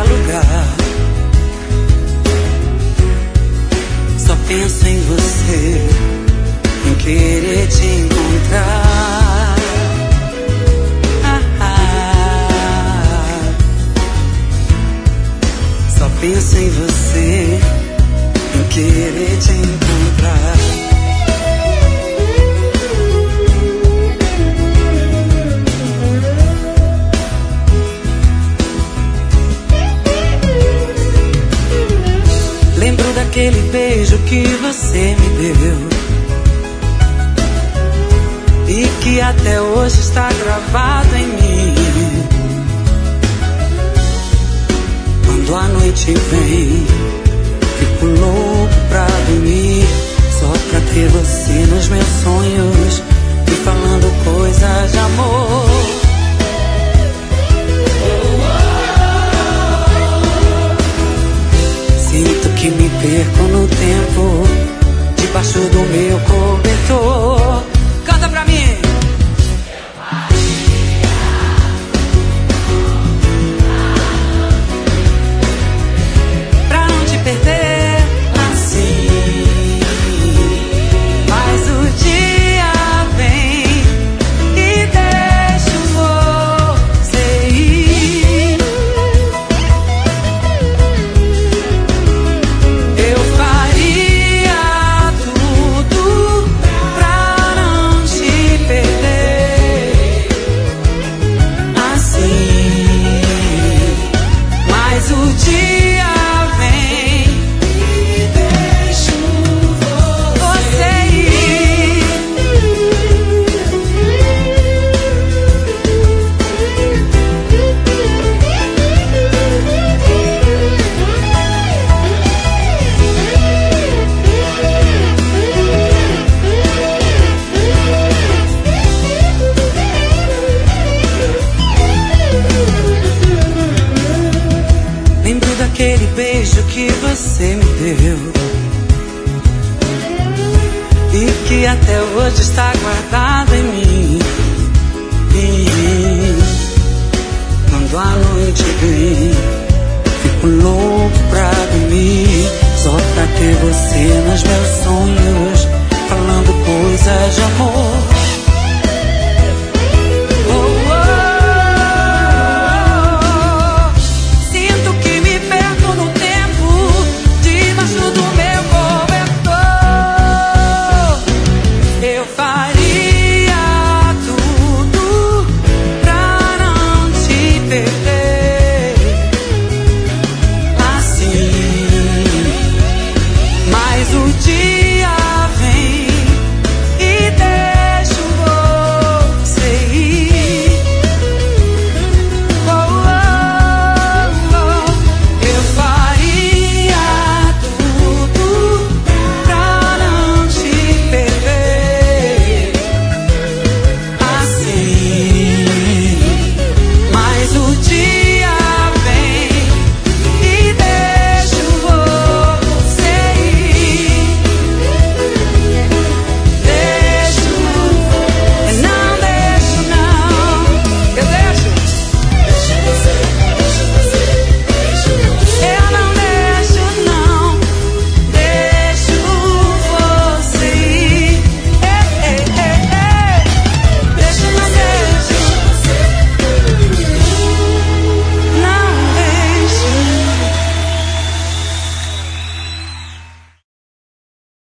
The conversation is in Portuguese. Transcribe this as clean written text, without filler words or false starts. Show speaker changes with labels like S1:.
S1: lugar. Só penso em você, em querer te encontrar. Só penso em você, em querer te encontrar. Lembro daquele beijo que você me deu e que até hoje está gravado em mim. Quando a noite vem, fico louco pra dormir, só pra ter você nos meus sonhos, me falando coisas de amor. Sinto que me perco no tempo, debaixo do meu cobertor. Canta pra mim! Pra não te perder assim, mas o dia vem e deixo você ir. Eu faria tudo pra não te perder assim, mas o dia vem e deixo você ir. Lembro daquele beijo que você me deu e que até hoje está guardado em mim. E quando a noite vem, fico louco pra dormir, só pra ter você nos meus sonhos.